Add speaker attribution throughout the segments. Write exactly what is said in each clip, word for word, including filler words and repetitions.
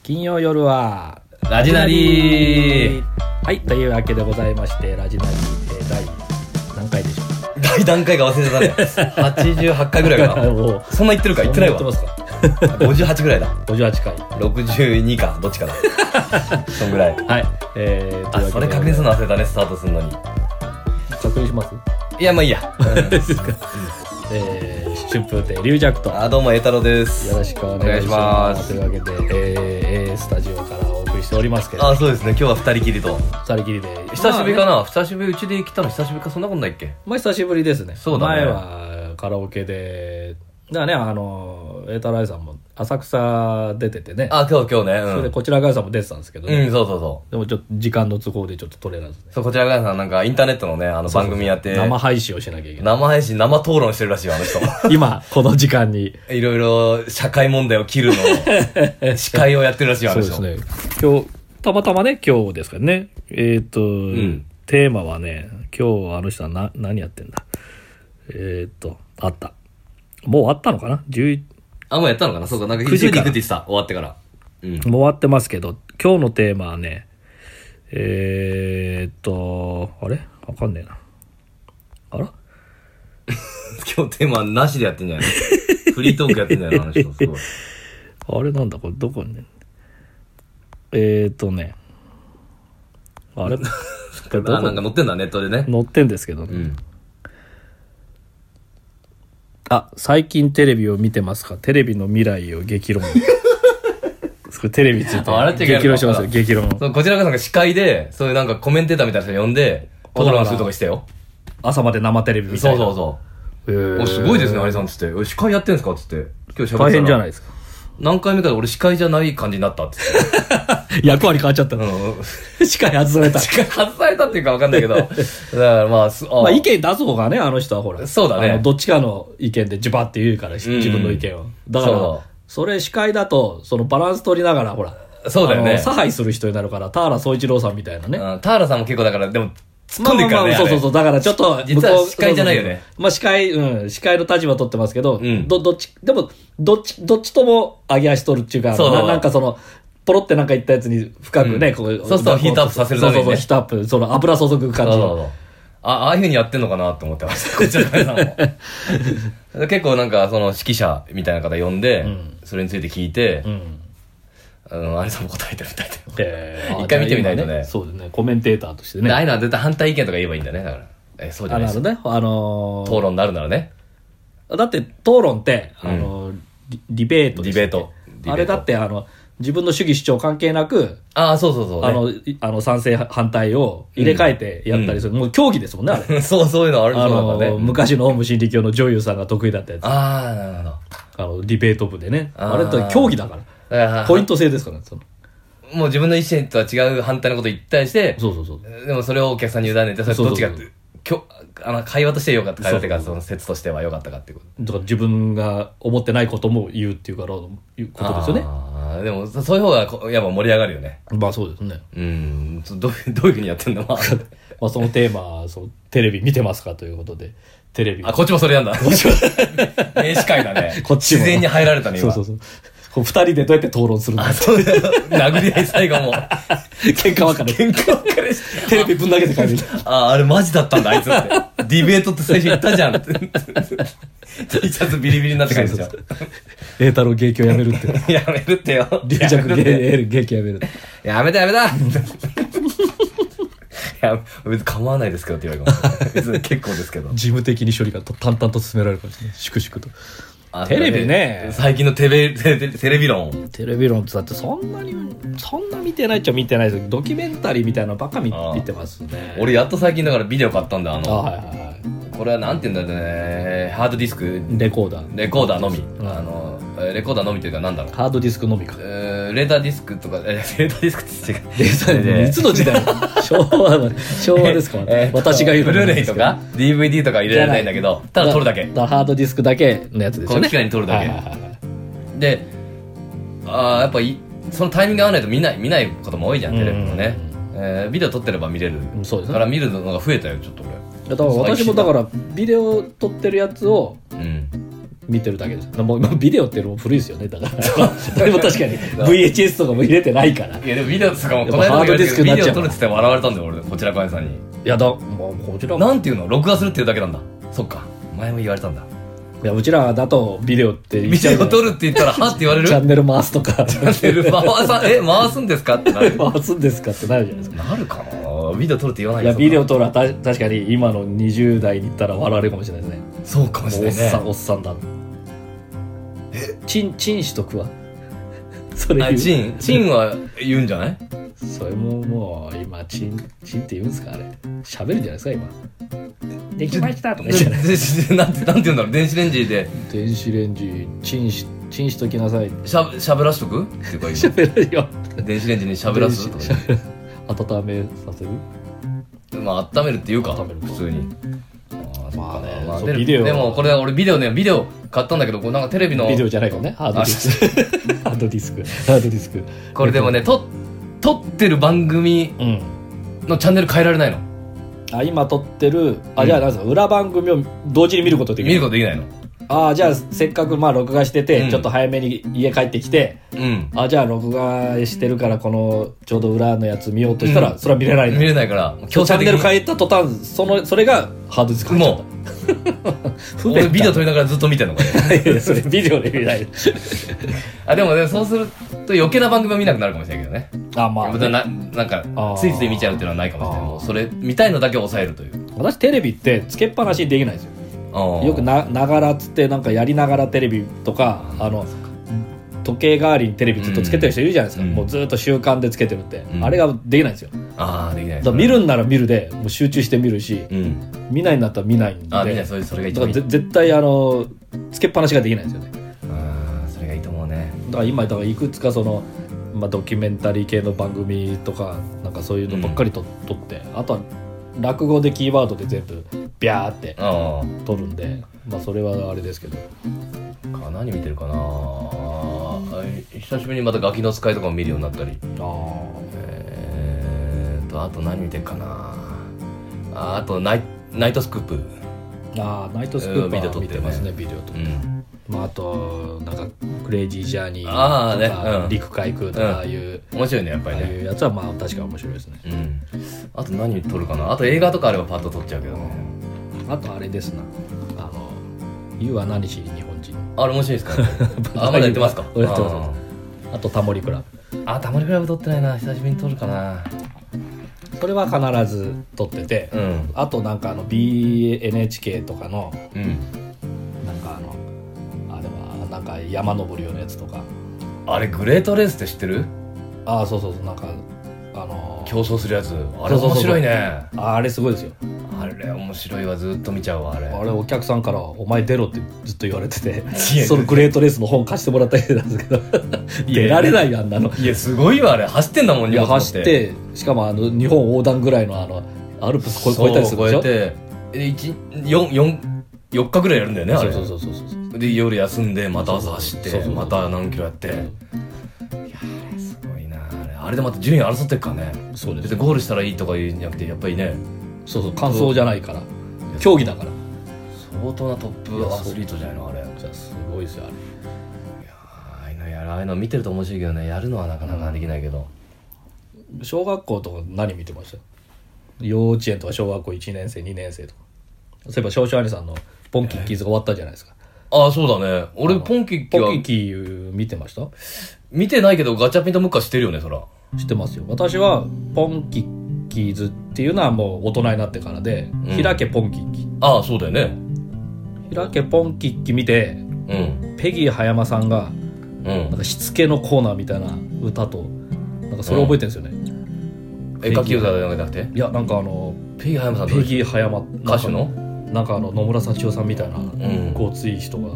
Speaker 1: 金曜夜は
Speaker 2: ラジナリー。
Speaker 1: はい、というわけでございまして、ラジナリー、えー、第何回でしょう。
Speaker 2: 第何回か忘れてたね。はちじゅうはちかいぐらいかな。もうそんな言ってるか言ってないわ。
Speaker 1: 言ってますか。
Speaker 2: ごじゅうはちぐらいだ。
Speaker 1: ごじゅうはちかい。
Speaker 2: ろくじゅうにかどっちかだ。そんぐらい。
Speaker 1: はい。えー、
Speaker 2: あ、それ確認するの忘れたね、スタートするのに。
Speaker 1: 確認します。
Speaker 2: いやまあいいや。うん、
Speaker 1: えー、春風亭龍尺と。
Speaker 2: あ、どうも栄太郎です。
Speaker 1: よろしくお願いします。というわけで、えー、A スタジオからお送りしておりますけど。
Speaker 2: あ、そうですね。今日は二人きりと。
Speaker 1: 二人きりで。
Speaker 2: 久しぶりかな、まあね、久しぶりうちで来たの久しぶりか、そんなことないっけ。
Speaker 1: まあ久しぶりですね。
Speaker 2: そうだね。
Speaker 1: 前はカラオケで、だからね、あの栄太郎さんも浅草出ててね。
Speaker 2: あ、今日今日ね。うん、
Speaker 1: それでこちら側さんも出てたんですけどね。
Speaker 2: うん、そうそうそう。
Speaker 1: でもちょっと時間の都合でちょっと取れなず、ね。
Speaker 2: そう、こちら側さんなんかインターネットのね、あの番組やって。
Speaker 1: そうそうそう、生配信をしなきゃいけない。
Speaker 2: 生配信、生討論してるらしいよ、あの人。
Speaker 1: 今、この時間に。
Speaker 2: いろいろ社会問題を切るの、司会をやってるらしいよ、あの人。
Speaker 1: そうですね。今日、たまたまね、今日ですからね。えっ、ー、と、うん、テーマはね、今日あの人はな何やってんだ。えっ、ー、と、あった。もうあったのかな ?じゅう
Speaker 2: あ、もうやったのかな。そうか、なんかくじに行くって言ってた、終わってから。
Speaker 1: うん。もう終わってますけど、今日のテーマはね、えーっと、あれわかんねえな。あら
Speaker 2: 今日テーマなしでやってんじゃないのフリートークやってんじゃないのあの人、すごい。
Speaker 1: あれなんだこれ、どこにね。えーっとね、あれ
Speaker 2: あ、なんか載ってんだ、ネットでね。
Speaker 1: 載ってんですけどね。
Speaker 2: うん、
Speaker 1: あ、最近テレビを見てますか？テレビの未来を激論。テレビについて激論しますよ、激論。
Speaker 2: そう、こちらがなんか司会で、そういうなんかコメンテーターみたいな人呼んで、討論するとかしてよ。
Speaker 1: 朝まで生テレビみたいな。
Speaker 2: そうそうそう。へー。お、すごいですね、有さんつって。司会やってんすかつって。
Speaker 1: 今日喋ってたら。大変じゃないですか。
Speaker 2: 何回目かで俺司会じゃない感じになったっつって。
Speaker 1: 役割変わっちゃったの。うん、司会外された。
Speaker 2: 司会外されたっていうか分かんないけど。だからまあ、
Speaker 1: あまあ意見出す方がね、あの人はほら。
Speaker 2: そうだね。
Speaker 1: あのどっちかの意見でジュバって言うから、自分の意見を。だから、そ, それ司会だと、そのバランス取りながら、ほら。
Speaker 2: そうだよね。
Speaker 1: 差配する人になるから、田原総一郎さんみたいなね。
Speaker 2: うん、田原さんも結構だから、でも、突っ込んでるからね。
Speaker 1: まあまあまあ、そうそうそう。だからちょっと、
Speaker 2: 実は司会じゃないよね。
Speaker 1: まあ司会、うん、司会の立場取ってますけど、
Speaker 2: うん、
Speaker 1: ど、どっち、でも、どっち、どっちとも上げ足取るっていうか、
Speaker 2: そう
Speaker 1: な, なんかその、ポロってなんか言ったやつに深くね、うん、こう。
Speaker 2: そうするとヒートアップさせるために、ね。
Speaker 1: そうそうそう、ヒートアップ、その油注ぐ感じ。そうそうそう。
Speaker 2: あ、ああいう風にやってんのかなって思ってました。こちらからも。結構なんか、その指揮者みたいな方呼んで、うん、それについて聞いて、うんあの、あれさんも答えてるみたいで。えー、一回見てみないとね。
Speaker 1: そうですね。コメンテーターとしてね。
Speaker 2: ああいうのは絶対反対意見とか言えばいいんだね。だから。えー、そうじゃないですか。
Speaker 1: なるほどね。あのー、
Speaker 2: 討論になるならね。
Speaker 1: だって討論って、あのーうん、ディベートです、ね。
Speaker 2: ディベート。
Speaker 1: あれだって、あの、自分の主義主張関係なく、
Speaker 2: ああ、そうそうそう、ね。
Speaker 1: あの、あの、賛成反対を入れ替えてやったりする。うん、もう競技ですもんね、あれ。
Speaker 2: そう、そういうのあるんですよ、
Speaker 1: あのー、昔のオウム真理教の女優さんが得意だったやつ。
Speaker 2: ああ、なるほど。
Speaker 1: あの、ディベート部でね。あ, あれって競技だから。ポイント制ですからね、その。
Speaker 2: もう自分の意思とは違う反対のことを言ったりして、
Speaker 1: そうそうそう。
Speaker 2: でもそれをお客さんに委ねて、それどっちが、きょあの会話として良かった、会話というか、その説としては良かったかっていうこと。
Speaker 1: だから自分が思ってないことも言うっていうから、いうことですよね。
Speaker 2: ああ、でもそういう方がやっぱ盛り上がるよね。
Speaker 1: まあそうですね。
Speaker 2: うん。どういう、どういうふうにやってんのまあ、
Speaker 1: まあそのテーマは、そう、テレビ見てますかということで、テレビ。
Speaker 2: あ、こっちもそれやんだ。こっちも。名司会だね。こっちも。自然に入られたね、今。
Speaker 1: そうそうそう。二人でどうやって討論するの？
Speaker 2: あ、そうだよ。殴り合い最後も。
Speaker 1: 喧嘩別れ。
Speaker 2: 喧嘩別れして。
Speaker 1: テレビぶん投げて帰る。
Speaker 2: あ、あれマジだったんだ、あいつって。ディベートって最初言ったじゃんって。T シャツビリビリになって帰るじゃん。
Speaker 1: 栄太郎芸協やめるって。
Speaker 2: やめるってよ。
Speaker 1: 龍尺芸芸協やめる。
Speaker 2: やめたやめたいや、別に構わないですけどって言われるかもしれない。別に結構ですけど。
Speaker 1: 事務的に処理が淡々と進められるかもしれない。粛々と。テレビね。
Speaker 2: 最近のテレビ、テレビ、テレビ論。
Speaker 1: テレビ論ってだってそんなに、そんな見てないっちゃ見てないですけど、ドキュメンタリーみたいなのばっか 見, 見てますね。
Speaker 2: 俺やっと最近だからビデオ買ったんだ、あの。
Speaker 1: あ、はいはいはい。
Speaker 2: これはなんて言うんだろうね、ハードディスク。
Speaker 1: レコーダー。
Speaker 2: レコーダーのみ。うん、あの、レコーダーのみというかなんだろう。
Speaker 1: ハードディスクのみか。
Speaker 2: えー、レーダーディスクとか、えー、レーダーディスクって違う。
Speaker 1: レーダーで、いつの時代昭和の、昭和ですか、
Speaker 2: えー、
Speaker 1: 私が言う
Speaker 2: ブルーレイとか ディーブイディー とか入れられないんだけど、ただ撮るだけ。
Speaker 1: だハードディスクだけのやつですよね。
Speaker 2: この機械に撮るだけ。はいはいはい、で、あやっぱいそのタイミング合わないと見ない見ないことも多いじゃん、テレビもね。えー、ビデオ撮ってれば見れる。そうですね。から見るのが増えたよ、ちょっと俺。
Speaker 1: だから私もだからビデオ撮ってるやつを見てるだけです。もう今ビデオっていうのも古いですよね。だからでも確かに ブイエイチエス とかも入れてないから。
Speaker 2: いやでもビデオとかもこの間も言われてビデオ撮るって言って笑われたんだよ俺こちらかいさんに。
Speaker 1: いやだもうこちら
Speaker 2: なんていうの録画するっていうだけなんだ。そっか前も言われたんだ。
Speaker 1: いやうちらだとビデオって
Speaker 2: ビデオ撮るって言ったらはって言われる。
Speaker 1: チャンネル回すとか
Speaker 2: チャンネル回さえ回すんですかってなる。
Speaker 1: 回すんですかってなるじゃないですか。
Speaker 2: なるかな。ビデオ撮るって言わない。
Speaker 1: いやビデオ撮るはた確かに今のにじゅう代に言ったら笑われるかもしれないですね。
Speaker 2: そうかもしれないね。
Speaker 1: おっさんおっさんだ。えチンチンしとくわ。それ言う。
Speaker 2: あチンチンは言うんじゃない。
Speaker 1: それももう今チンチンって言うんですかあれ。喋るんじゃないですか今。できましたとか言って
Speaker 2: なんてなんて言うんだろう。電子レンジで
Speaker 1: 電子レンジチンしチンしときなさい。
Speaker 2: しゃしゃべらしとくっていうか
Speaker 1: しゃべるよ。
Speaker 2: 電子レンジにしゃべらすとか
Speaker 1: 温めさせる。
Speaker 2: まあ温めるっていうか
Speaker 1: 温める
Speaker 2: 普通に。
Speaker 1: まあね、
Speaker 2: まあ、
Speaker 1: ビデオ
Speaker 2: でもこれ俺ビデオねビデオ買ったんだけどこれなんかテレビの
Speaker 1: ビデオじゃないかねハードディスクハードディスクハードディスク
Speaker 2: これでもねと撮ってる番組のチャンネル変えられないの。
Speaker 1: あ今撮ってるあじゃあなんですか、うん、裏番組を同時に見ることできない。
Speaker 2: 見ることできないの。
Speaker 1: あじゃあせっかくまあ録画してて、うん、ちょっと早めに家帰ってきて、うん、あじゃあ録画してるからこのちょうど裏のやつ見ようとしたら、うん、それは見れないの。
Speaker 2: 見れないから
Speaker 1: チャンネル変えた途端そのそれがハードディスク入っちゃった。
Speaker 2: 俺ビデオ撮りながらずっと見てんのこれ。
Speaker 1: それビデオで見ない。
Speaker 2: あでもねそうすると余計な番組は見なくなるかもしれないけどね。
Speaker 1: あまあ、ね、
Speaker 2: ななんかついつい見ちゃうっていうのはないかもしれない。もうそれ見たいのだけを抑えるという。
Speaker 1: 私テレビってつけっぱなしにできないんですよ。よく な, ながらっつってなんかやりながらテレビとかあの時計代わりにテレビずっとつけてる人いるじゃないですか、うん、もうずっと習慣でつけてるって、うん、あれができないんですよ。
Speaker 2: ああできない。
Speaker 1: だから見るんなら見るでもう集中して見るし、うん、見ないんだったら見ないんで。
Speaker 2: あ見ないそれそれが一番いい。
Speaker 1: だから絶対あのつけっぱなしができないんですよね。
Speaker 2: あそれがいいと思うね。
Speaker 1: だから今だからいくつかその、まあ、ドキュメンタリー系の番組とかなんかそういうのばっかりと、うん、撮ってあとは落語でキーワードで全部ビャーって撮るんでまあそれはあれですけど。
Speaker 2: か何見てるかな。久しぶりにまたガキの使いとかも見るようになったり。あえーとあと何見てるかな。ああとナイナイトスクープ。
Speaker 1: ああナイトスクープは見てますねビデオ撮って、うんまあ、あとなんかクレイジージャーニーとか
Speaker 2: あ、ねうん、
Speaker 1: 陸海空とかああいう、
Speaker 2: うん、面白いねやっぱりね。
Speaker 1: ああいうやつはまあ確かに面白いですね、うん、
Speaker 2: あと何撮るかな。あと映画とかあればパッと撮っちゃうけどね。
Speaker 1: あとあれですなあの You は何し日本人
Speaker 2: あれ面白いですか、ね、あまだやってますか。
Speaker 1: やってます。 あ, あとタモリクラブ
Speaker 2: あタモリクラブ撮ってないな。久しぶりに撮るかな。
Speaker 1: それは必ず撮ってて、うん、あとなんかあの ビーエヌエイチケー とかの、うん、なんかあのあれはなんか山登るようなやつとか。
Speaker 2: あれグレートレースって知ってる。
Speaker 1: ああそうそうそうなんかあのー、
Speaker 2: 競争するやつあれ面白いね。そうそうそう
Speaker 1: あ, あれすごいですよ。
Speaker 2: あれ面白いわずっと見ちゃうわあれ。
Speaker 1: あれお客さんからお前出ろってずっと言われててそのグレートレースの本貸してもらったりなんですけど出られないよあんなの。
Speaker 2: いやすごいわあれ走ってんだもん。
Speaker 1: いや走ってしかもあの日本横断ぐらいのあのアルプス越えたりするでしょ。
Speaker 2: 超えてよっかぐらいやるんだよねあれ。
Speaker 1: そうそうそうそう
Speaker 2: で夜休んでまた朝走ってそうそうそうまた何キロやって。いやあれすごいなあれ。あれでまた順位争ってるからね。そうです。別にゴールしたらいいとか言うんじゃなくてやっぱりね。そうそう完走じゃないから競技だから相当なトップアスリートじゃないのあれ。じゃあすごいですよあれ。いやああいうのやるああいうの見てると面白いけどねやるのはなかなかできないけど、うん、小学校とか何見てました。幼稚園とか小学校いちねん生にねん生とか。そういえば少々兄さんのポンキッキーズが終わったじゃないですか。ああそうだね。俺ポンキッキーはポンキッキー見てました。見てないけどガチャピンとムッカ知ってるよねそら。知ってますよ。私はポンキッキーズっていうのはもう大人になってからで、うん、開けポンキッキ。ああそうだよね。開けポンキッキ見て、うん、ペギー葉山さんが、うん、なんかしつけのコーナーみたいな歌となんかそれ覚えてるんですよね、うん、絵描き歌じゃなくて。いやなんかあのペギー葉山さんペギー葉山歌手のなんかあの野村幸男さんみたいな、うん、ごつい人が、うん、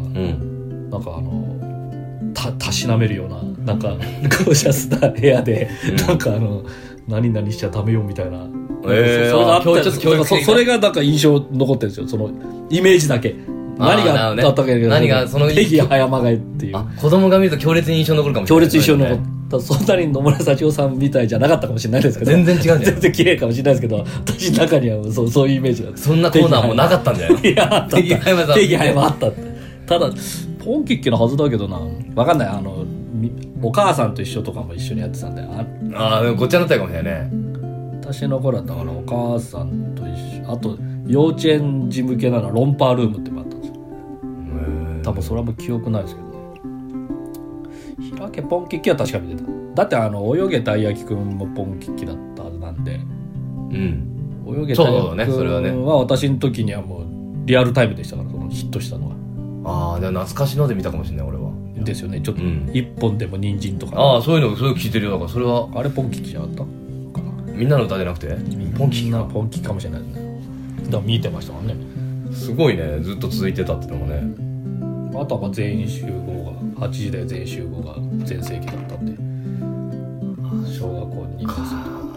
Speaker 2: なんかあのたたしなめるようななんかゴージャスな部屋で、うん、なんかあの何々しちゃダメよみたいな、えー、それがあった。ちょっとそ, それがなんか印象残ってるんですよそのイメージだけ。何があったかけど、何がそのペギー葉山がっていう。あ子供が見ると強烈に印象残るかもしれない。強烈印象残った。そんなに野村幸男さんみたいじゃなかったかもしれないですけど。全然違うんじゃない。全然綺麗かもしれないですけど、私の中にはそうそういうイメージが。そんなコーナーもなかったんじゃないの。いやあった。ペギー葉山さん。ペギー葉山あったって。
Speaker 1: ただポンキッキのはずだけどな、わかんない。あのお母さんと一緒とかも一緒にやってたんだよ。
Speaker 2: ああでもごっちゃになったかもしれないね。
Speaker 1: 私の頃だったからお母さんと一緒、あと幼稚園児向けならロンパールームってもあったんですよ。多分それはもう記憶ないですけどね。開けポンキッキは確か見てた。だってあの泳げたい焼きくんもポンキッキだったはずなんで、
Speaker 2: うん、
Speaker 1: 泳げたい焼きくんは私の時にはもうリアルタイムでしたから、そのヒットしたのは。
Speaker 2: ああ、懐かしので見たかもしれない俺は。
Speaker 1: ですよね。ちょっと一本でも人参とか、ね、
Speaker 2: ああそういうのそういうの聞いてるよ。だからそれは
Speaker 1: あれポンキッキじゃなかったかな。み
Speaker 2: んなの歌じゃなくてポンキッキか。
Speaker 1: ポンキッキかもしれないですね。だから見てましたもんね。
Speaker 2: すごいね、ずっと続いてたっていうのもね。
Speaker 1: あとは全員集合がはちじ台全員集合が全盛期だったんで、小学校にねん生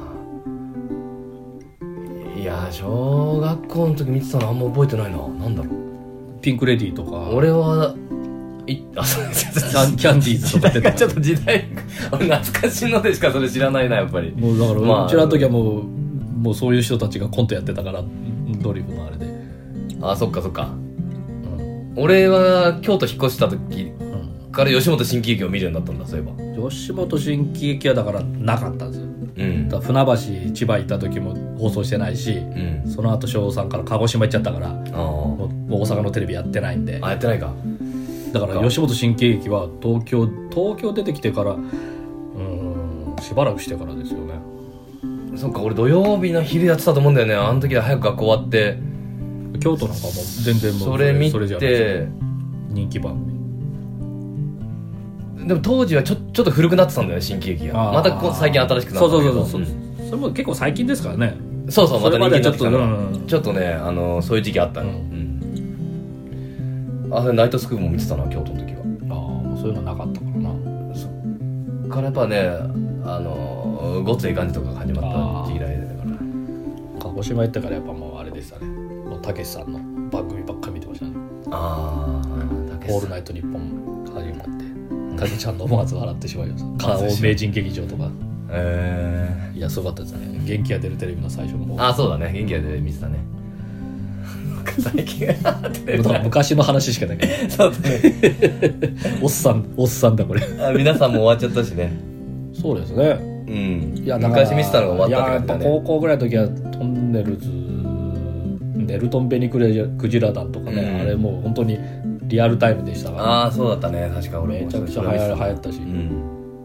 Speaker 1: とか。
Speaker 2: いや小学校の時見てたのあんま覚えてないな。なんだろう。
Speaker 1: ピンクレディーとか。
Speaker 2: 俺はいあそうです
Speaker 1: キャンディーズとか出てた。
Speaker 2: ちょっと時代俺懐かしいのでしかそれ知らないなやっぱり。
Speaker 1: もうだから、まあ、うちらの時はもうもうそういう人たちがコントやってたから、ドリフのあれで。
Speaker 2: あそっかそっか、うん、俺は京都引っ越した時から吉本新喜劇を見るようになったんだ。そういえ
Speaker 1: ば吉本新喜劇はだからなかったんですよ、うん、だ船橋千葉行った時も放送してないし、うん、その後翔さんから鹿児島行っちゃったからもう大阪のテレビやってないんで。
Speaker 2: あやってないか。
Speaker 1: だから吉本新喜劇は東京東京出てきてからうーんしばらくしてからですよね。
Speaker 2: そっか、俺土曜日の昼やってたと思うんだよね。あの時は早く学校終わって
Speaker 1: 京都なんかも全然もう
Speaker 2: それ見て
Speaker 1: 人気番組。
Speaker 2: でも当時はちょ、ちょっと古くなってたんだよね新喜劇が。またこう最近新しくなったんだけど。そうそうそうそう、うん、それも結構最近ですからね。 そうそう、また人気になってきたの、
Speaker 1: うん、
Speaker 2: ちょっとねあのそういう時期あったの、うんうん、あそれナイトスクープも見てたな京都の時は。
Speaker 1: ああもうそういうのなかったからな。
Speaker 2: そっからやっぱねあのごっつい感じとかが始まった時期だから。
Speaker 1: 鹿児島行ったからやっぱもうあれでしたね。もうたけしさんの番組ばっかり見てましたね。
Speaker 2: ああ、
Speaker 1: オールナイトニッポン始まってたけちゃんの思わず笑ってしまいます。顔名人劇場とか。
Speaker 2: えー、
Speaker 1: いやすごかったですね。元気が出るテレビの最初の方。
Speaker 2: あそうだね、元気が出る見てたね。最近
Speaker 1: 昔の話しかないけど。
Speaker 2: そうだね。
Speaker 1: おっさんおっさんだこれ。
Speaker 2: あ皆さんも終わっちゃったしね。
Speaker 1: そうですね。
Speaker 2: うん。いや昔見てたのが終わったって感じだね。
Speaker 1: 高校ぐらいの時はトンネルズ、ネルトンベニクジラ団とかね、うん、あれもう本当にリアルタイムでしたから、ね。
Speaker 2: ああそうだったね。確か俺
Speaker 1: もめちゃくちゃ流行流行ったし。うん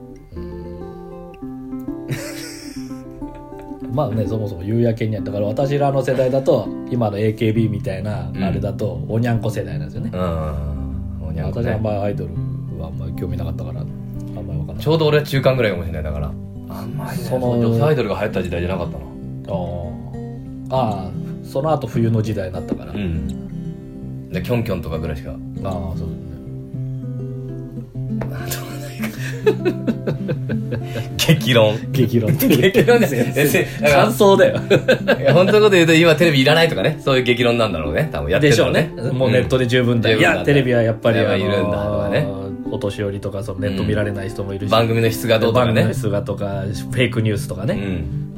Speaker 1: まあね、そもそも夕焼けにゃだから私らの世代だと今の エーケービー みたいなあれだとおにゃんこ世代なんですよね、うん、おにゃんこね。私はあんまりアイドルはあんまり興味なかったからあんまり分かんない。
Speaker 2: ちょうど俺は中間ぐらいかもしれない。だからあんまり、ね、その女性アイドルが流行った時代じゃなかったな。
Speaker 1: ああその後冬の時代になったから、うん、
Speaker 2: でキョンキョンとかぐらいしか。あ
Speaker 1: あそうですね。
Speaker 2: 激論
Speaker 1: 激論
Speaker 2: 激論ですよ。
Speaker 1: 感想だよ。
Speaker 2: いや本当のこと言うと今テレビいらないとかね、そういう激論なんだろうね多分。やってるのね。
Speaker 1: でしょうね。もうネットで十分だ、うん、いやテレビはやっぱり
Speaker 2: いるんだとかね。
Speaker 1: お年寄りとかそのネット見られない人もいるし、
Speaker 2: うん、番組の質がどうとかね、
Speaker 1: 番組の質がとかフェイクニュースとかね、うん、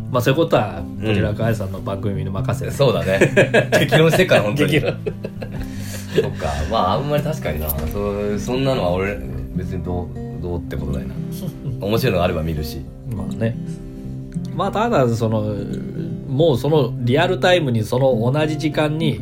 Speaker 1: まあそういうことはこちらかあやさんの番組に任せる、
Speaker 2: うん、そうだね。激論してっから本当に。激論そっか、まああんまり確かにな そ, そんなのは俺別にどうどうってことだよな。面白いのがあれば見るし。
Speaker 1: まあね。まあただそのもうそのリアルタイムにその同じ時間に、うん、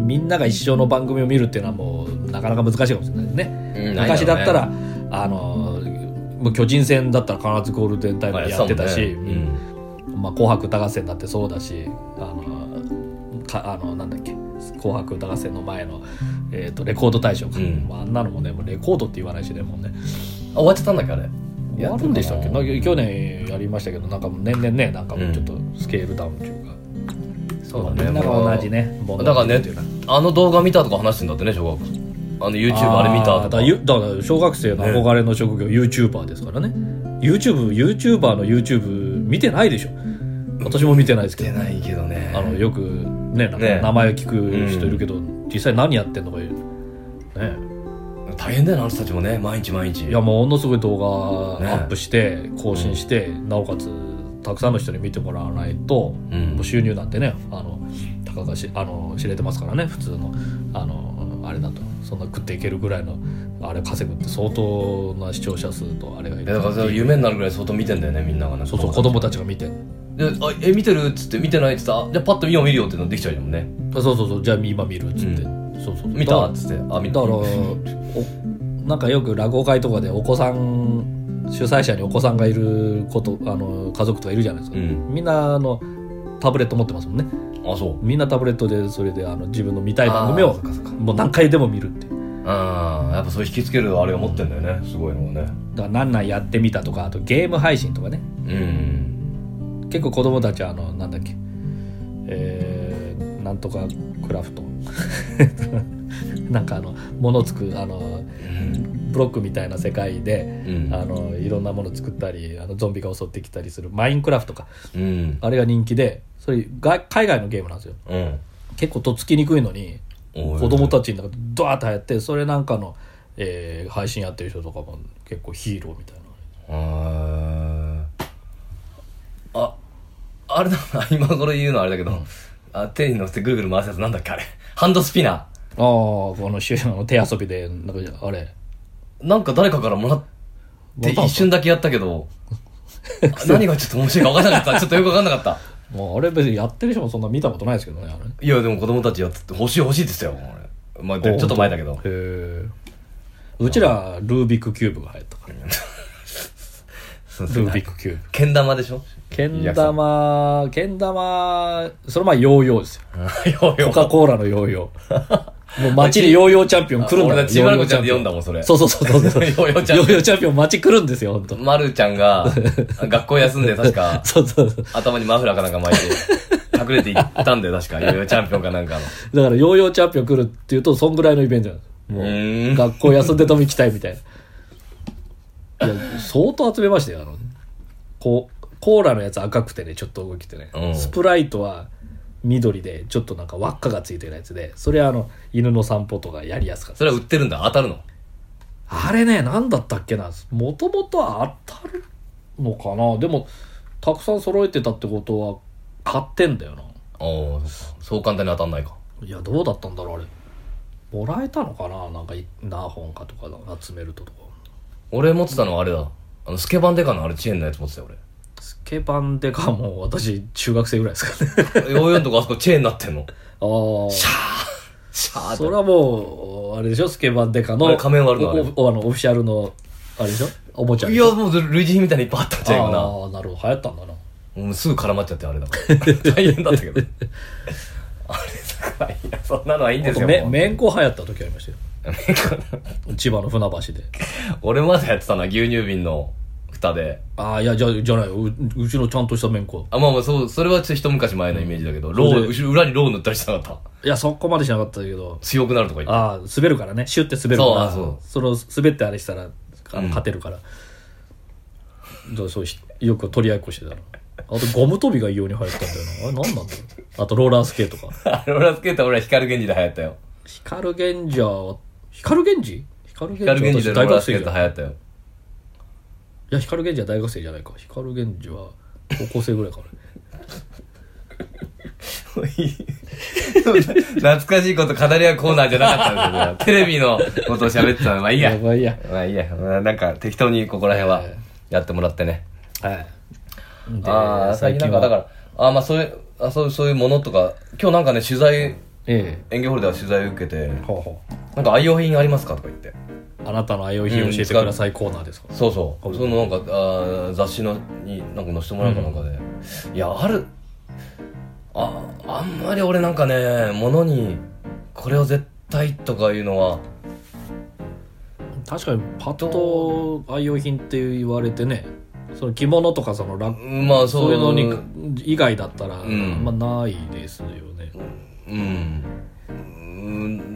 Speaker 1: みんなが一緒の番組を見るっていうのはもうなかなか難しいかもしれないですね、うん、昔だったら、ね、あのもう巨人戦だったら必ずゴールデンタイムでやってたし、まあねうんまあ、紅白歌合戦だってそうだし、あのかあのなんだっけ紅白歌合戦の前の、えー、とレコード大賞か、うんまあ、あんなのもねもうレコードって言わないしねもうね。
Speaker 2: あ終わっちゃったんだっけあれ。
Speaker 1: 終わるんでしたっけ。なんか去年やりましたけどなんか年々ねなんかもうちょっとスケールダウンというか、うん、そうだね。みんなが同じね。
Speaker 2: だからねあの動画見たとか話してんだってね小学校。あの YouTube あれ見たとか。
Speaker 1: だから小学生の憧れの職業、ね、YouTuber ですからね。YouTube YouTuber の YouTube 見てないでしょ。私も見てないですけど。
Speaker 2: 見てないけどね。
Speaker 1: あのよくねなんか名前を聞く人いるけど、ねうん、実際何やってんのかね。
Speaker 2: 大変だよなあの人たちもね毎日毎日。
Speaker 1: いやもうものすごい動画アップして更新して、ねうん、なおかつたくさんの人に見てもらわないと、うん、もう収入なんてねあのたかがしあの知れてますからね普通のあのあれだとそんな食っていけるぐらいのあれ稼ぐって相当な視聴者数とあれがいる。
Speaker 2: だから夢になるぐらい相当見てんだよねみんながね。
Speaker 1: そうそう子供たちが見て
Speaker 2: であえ見てるっつって見てないっつってあじゃあパッと見よう見るよっていうのできちゃうじゃんね。
Speaker 1: そうそうそうじゃあ今見るっつって、うん、そうそう
Speaker 2: 見たっつってあ見た
Speaker 1: だからおなんかよく落語会とかでお子さん主催者にお子さんがいることあの家族とかいるじゃないですか、うん、みんなあのタブレット持ってますもんね。
Speaker 2: あそう
Speaker 1: みんなタブレットでそれであの自分の見たい番組をもう何回でも見るって
Speaker 2: ああやっぱそういう引きつけるあれを持ってんだよね、うん、すごいのがね。
Speaker 1: だからなんなんやってみたとかあとゲーム配信とかね、うん、結構子供たちはあのなんだっけえー、なんとかクラフトなんかあの物作るあの、うん、ブロックみたいな世界で、うん、あのいろんなもの作ったりあのゾンビが襲ってきたりするマインクラフトか、うん、あれが人気でそれが海外のゲームなんですよ、うん、結構とっつきにくいのに子供たちの中でドワーッと流行ってそれなんかの、えー、配信やってる人とかも結構ヒーローみたいな。
Speaker 2: ああれだな今頃言うのはあれだけど、うん、あ手に乗せてぐるぐる回すやつなんだっけあれハンドスピナー。ああ
Speaker 1: この手遊びでなんかあれ
Speaker 2: なんか誰かからもらって一瞬だけやったけど何がちょっと面白いか分からなかったちょっとよく分かんなかった。
Speaker 1: もうあれ別にやってる人もそんな見たことないですけどねあれ。
Speaker 2: いやでも子供たちやってて欲しい欲しいって言ってたよあれ、まあ、ちょっと前だけど。へ
Speaker 1: うちらルービックキューブが流行ったからルービックキューブ
Speaker 2: けん玉でしょ。
Speaker 1: けん玉けん玉それまあヨーヨーですよ
Speaker 2: ヨーヨー
Speaker 1: コカ・コーラのヨーヨーもう街にヨーヨーチャンピオン来るんだよ。
Speaker 2: 俺ちばらこちゃんで読んだもんそれ。
Speaker 1: そうそうそうそうヨーヨーチャンピオンヨーヨーチャンピオン街来るんですよ本当。
Speaker 2: まるちゃんが学校休んで確か
Speaker 1: そうそうそう
Speaker 2: 頭にマフラーかなんか巻いて隠れて行ったんだよ確かヨーヨーチャンピオンかなんかの。
Speaker 1: だからヨーヨーチャンピオン来るっていうとそんぐらいのイベントなんです。もう学校休んでとも行きたいみたいな。いや相当集めましたよあのこうコーラのやつ赤くてねちょっと動きてね、うん、スプライトは緑でちょっとなんか輪っかがついてるやつでそれはあの犬の散歩とかやりやすかった。
Speaker 2: それは売ってるんだ当たるの
Speaker 1: あれね何だったっけなもともとは当たるのかな。でもたくさん揃えてたってことは買ってんだよな。あ
Speaker 2: あそう簡単に当たんないか。
Speaker 1: いやどうだったんだろうあれもらえたのかななんか何本かとか集めるととか。
Speaker 2: 俺持ってたのはあれだあのスケバンデカのあれチェーンのやつ持ってたよ俺。
Speaker 1: スケバンデカも私中学生ぐらいですかね
Speaker 2: ヨーヨーのとこあそこチェーンになってんの。あ
Speaker 1: あ
Speaker 2: シャーシャー
Speaker 1: それはもうあれでしょスケバンデカの
Speaker 2: 仮面割るのあれ
Speaker 1: おあのオフィシャルのあれでしょおもちゃ
Speaker 2: いやもう類似品みたいにいっぱいあったんちゃうかな。
Speaker 1: ああなるほど流行ったんだな。
Speaker 2: もうすぐ絡まっちゃってあれだから大変だったけどあれだからいやそんなのはいいんですよ。
Speaker 1: めめんこ流行った時ありましたよ千葉の船橋で
Speaker 2: 俺まだやってたな牛乳瓶の蓋で。
Speaker 1: ああいやじゃじゃない う, うちのちゃんとしためんこ。
Speaker 2: あまあまあそうそれはちょっと一昔前のイメージだけど、うん、ロー後ろ裏にロー塗ったりしなかった。
Speaker 1: いやそこまでしなかったけど
Speaker 2: 強くなるとか言って。
Speaker 1: ああ滑るからねシュッて滑るから
Speaker 2: そう
Speaker 1: その滑ってあれしたらあの勝てるから、うん、そうよく取り合いっこしてたの。あとゴム跳びが異様に流行ったんだよな。あれ何なんだろう。あとローラースケートか
Speaker 2: ローラースケートは俺は光源氏で流行ったよ。
Speaker 1: 光源氏は光源氏光
Speaker 2: 源氏でローラースケート流行ったよ。
Speaker 1: いや光源氏は大学生じゃないか。光源氏は高校生ぐらいから
Speaker 2: 懐かしいこと語り合うコーナーじゃなかったんですよテレビのことを喋ってたの。まあいいや
Speaker 1: まあいいや
Speaker 2: まあいいや、まあ、なんか適当にここら辺はやってもらってね。はい。ああ最近なんかだからああまあそういうあそうそういうものとか今日なんかね取材、ええ、演芸ホールでは取材を受けて、ほうほうなんか愛用品ありますかとか言って。
Speaker 1: あなたの愛用品教えてください、うん、コーナーですか。
Speaker 2: そうそうそのなんかあ雑誌のになんか載せてもらうかなんかで、うん、いやあるああんまり俺なんかね物にこれを絶対とかいうのは
Speaker 1: 確かにパッと愛用品って言われてねその着物とかそのラ、まあ、そうそういうのに以外だったら、うん、まあないですよね。うん、
Speaker 2: うん、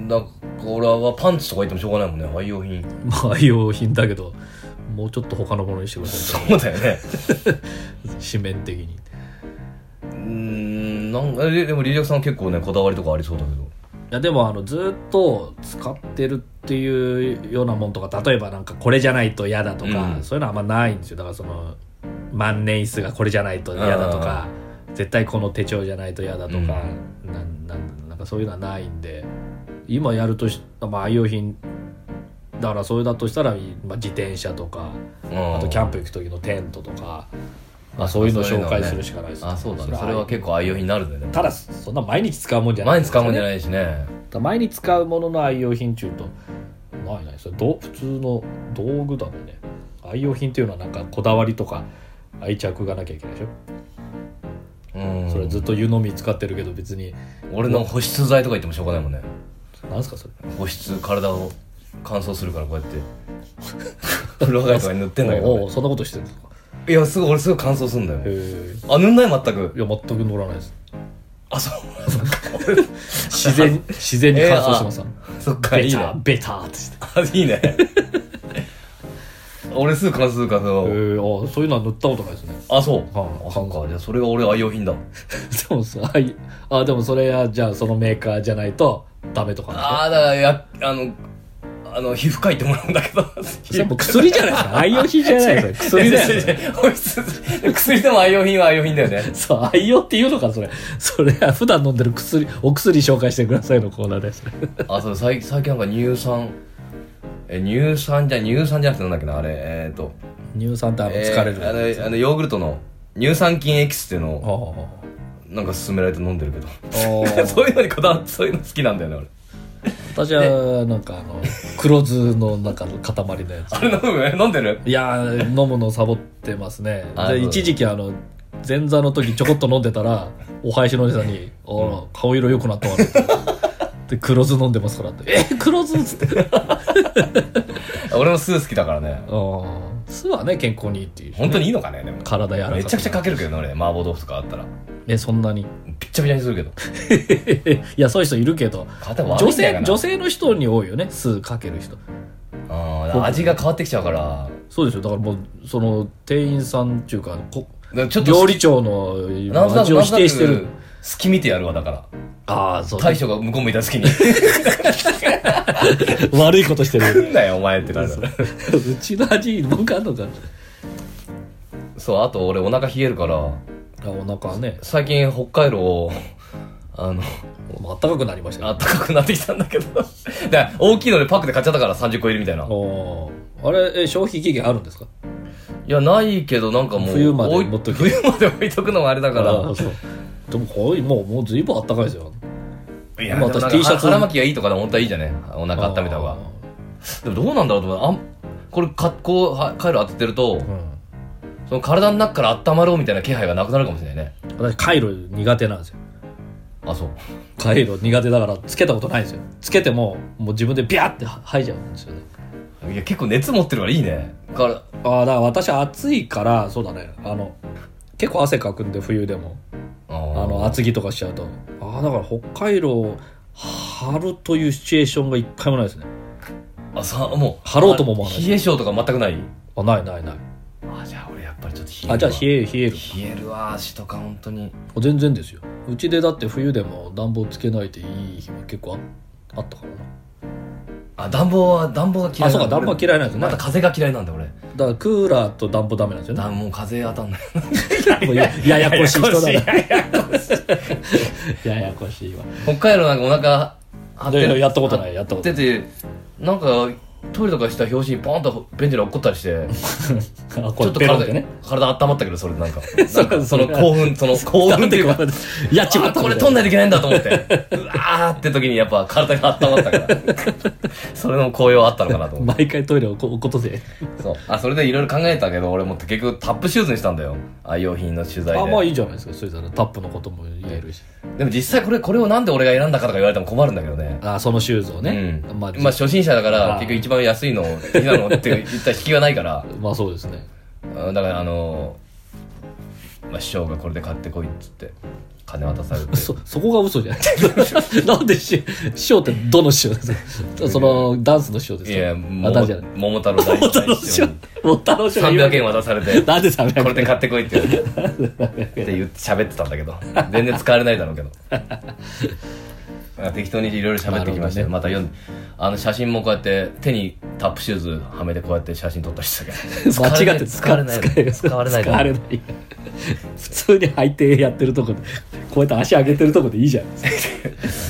Speaker 2: だから俺はパンツとか言ってもしょうがないもんね愛用品。
Speaker 1: まあ愛用品だけどもうちょっと他のものにしてくださ
Speaker 2: い。そうだよね
Speaker 1: 紙面的に。
Speaker 2: うーんなんかでもリリアクさん結構ねこだわりとかありそうだけど。い
Speaker 1: やでもあのずっと使ってるっていうようなもんとか例えばなんかこれじゃないと嫌だとか、うん、そういうのはあんまないんですよ。だからその万年筆がこれじゃないと嫌だとか絶対この手帳じゃないと嫌だとか、うん、な, な, なんかそういうのはないんで今やるとし、まあ、愛用品だからそれだとしたら、まあ、自転車とか、うん、あとキャンプ行く時のテントとか、まあ、そういうのを紹介するしかないです、
Speaker 2: ね、あそうだね。それは結構愛用品になるんだよね。
Speaker 1: ただそんな毎日使うもんじゃない、
Speaker 2: 毎日使うもんじゃないしね。
Speaker 1: 毎日使うものの愛用品中とないないそれど普通の道具だもんね。愛用品っていうのはなんかこだわりとか愛着がなきゃいけないでしょ。うんそれずっと湯飲み使ってるけど別に
Speaker 2: 俺の保湿剤とか言ってもしょうがないもんね。
Speaker 1: なんすかそれ。
Speaker 2: 保湿体を乾燥するからこうやって風呂上がりとかに塗ってんだけど、ね、
Speaker 1: おおそんなことしてるんですか。
Speaker 2: いやすぐ俺すぐ乾燥するんだよ。へあ塗んない全く。
Speaker 1: いや全く塗らないです。
Speaker 2: あそう
Speaker 1: 自然自然に乾燥してます、え
Speaker 2: ー、そっかいいね
Speaker 1: ベターってして
Speaker 2: あいいね俺すぐ乾燥するからさ、え
Speaker 1: ー、あそういうのは塗ったことないですね。
Speaker 2: あそう、はあ、あそうか。じゃあそれが俺愛用品だ
Speaker 1: でもさあでもそれはじゃあそのメーカーじゃないとダメとかね。
Speaker 2: ああだからやあのあの皮膚科行ってもらうんだけど
Speaker 1: それも薬じゃないですか。愛用品じゃないですか。薬だよね
Speaker 2: 薬でも愛用品は愛用品だよね。
Speaker 1: そう愛用っていうのかそれ。それは普段飲んでる薬お薬紹介してくださいのコーナーです。
Speaker 2: あそう最最近なんか乳酸え乳酸じゃ乳酸じゃなくてなんだっけなあれえっ、ー、と
Speaker 1: 乳酸ってあの疲れる、
Speaker 2: えー、あのあのヨーグルトの乳酸菌エキスっていうのをなんか勧められて飲んでるけどそういうのにこだわってそういうの好きなんだよね俺。
Speaker 1: 私はなんかあの黒酢の中の塊のやつ
Speaker 2: あれ飲む飲んでる。
Speaker 1: いや飲むのサボってますね。で一時期あの前座の時ちょこっと飲んでたらお囃子のおじさんに「あら顔色良くなったわ」ってで黒酢飲んでますからって「え黒酢」っつって
Speaker 2: 俺も酢好きだからね。
Speaker 1: あ酢はね健康にいいっていう、ね、
Speaker 2: 本当にいいのかね。でも
Speaker 1: 体やらか
Speaker 2: めちゃくちゃかけるけどね俺麻婆豆腐とかあったら。
Speaker 1: えそんなに
Speaker 2: ピッチャピチャにするけど
Speaker 1: いやそういう人いるけど女性女性の人に多いよね酢かける人。
Speaker 2: あ味が変わってきちゃうから。
Speaker 1: そうですよ。だからもうその店員さんっていうかこ
Speaker 2: ちょっと
Speaker 1: 料理長の味を否定してる。
Speaker 2: 隙見てやるわだから。
Speaker 1: ああそう
Speaker 2: 大将が向こう向いた隙に
Speaker 1: 悪いことしてる。
Speaker 2: なんだよお前ってなる。
Speaker 1: うちの味文句あんのか。
Speaker 2: そうあと俺お腹冷えるから。
Speaker 1: あお腹ね
Speaker 2: 最近北海道をあの
Speaker 1: あったかくなりましたね。
Speaker 2: あったかくなってきたんだけどだから大きいのでパックで買っちゃったからさんじゅっこ入りみたいな。
Speaker 1: あれえ消費期限あるんですか。
Speaker 2: いやないけどなんかもう
Speaker 1: 冬まで持っと
Speaker 2: 冬まで置いとくのもあれだから。
Speaker 1: あそうでもこうもうもうずいぶんあったかいですよ。
Speaker 2: いやでもなんか T シャツ腹巻きがいいとかで本当はいいじゃねお腹温めた方が。でもどうなんだろうと思う。あんこれ格好カイロ当ててると、うん、その体の中から温まろうみたいな気配がなくなるかもしれないね。
Speaker 1: 私カイロ苦手なんですよ。
Speaker 2: あそう
Speaker 1: カイロ苦手だからつけたことないんですよ。つけてももう自分でビャーって吐いちゃうんですよね。
Speaker 2: いや結構熱持ってるからいいね。から
Speaker 1: あだから私暑いからそうだねあの結構汗かくんで冬でもあの厚着とかしちゃうとあだから北海道貼るというシチュエーションが一回もないですね。
Speaker 2: あさもう
Speaker 1: 貼ろうとも思わない。
Speaker 2: 冷え性とか全くない。
Speaker 1: あないないない。
Speaker 2: あじゃあ俺やっぱりちょっと冷えるわ。
Speaker 1: あじゃあ冷える冷える
Speaker 2: 冷えるわ足とか本当に
Speaker 1: 全然ですよ。うちでだって冬でも暖房つけないでいい日は結構 あ, あったからな。
Speaker 2: あ暖房は暖房が嫌いなんだ。
Speaker 1: あそうか暖房は嫌いなんですよ。
Speaker 2: また風が嫌いなんだ俺。
Speaker 1: だからクーラーと暖房ダメなんですよね。
Speaker 2: だもう風当たんない
Speaker 1: や, ややこしい人だな。
Speaker 2: ややこし
Speaker 1: いややこしいわ。
Speaker 2: 北海道なんかお腹張ってる
Speaker 1: やったことないやったことない。
Speaker 2: ててなんかトイレとかした表紙にポンとベンチで落っこったりしてちょっと体、ね、体温まったけどそれでなんかなんかその興奮その興奮っていうか
Speaker 1: やっちまった
Speaker 2: これ取んないといけないんだと思ってうわーって時にやっぱ体が温まったからそれの効用あったのかなと思って
Speaker 1: 毎回トイレを落っことで
Speaker 2: そうあそれでいろいろ考えたけど俺も結局タップシューズにしたんだよ愛用品の取材で。
Speaker 1: あまあいいじゃないですか。それならタップのことも言えるし。
Speaker 2: でも実際これこれをなんで俺が選んだかとか言われても困るんだけどね。
Speaker 1: あそのシューズをね、
Speaker 2: うん、まあ、まあ初心者だから結局一番安いの好きなのって言った引きがないから
Speaker 1: まあそうですね。
Speaker 2: だからあの、まあ、師匠がこれで買ってこいっつって金渡されて
Speaker 1: そ, そこが嘘じゃないなんで師匠ってどの師匠ですか。そのダンスの師匠ですか。
Speaker 2: いや桃太郎大師匠に
Speaker 1: 桃太郎師匠
Speaker 2: さんびゃくえん渡されて
Speaker 1: なんでさんびゃくえん
Speaker 2: これで買ってこいって言って言って喋ってたんだけど全然使われないだろうけど適当にいろいろ喋ってきましたよ、ね、また読んであの写真もこうやって手にタップシューズはめてこうやって写真撮ったりしたけど
Speaker 1: 間違って使われ
Speaker 2: ない使われない
Speaker 1: 使われない普通に履いてやってるとこでこうやって足上げてるとこでいいじゃん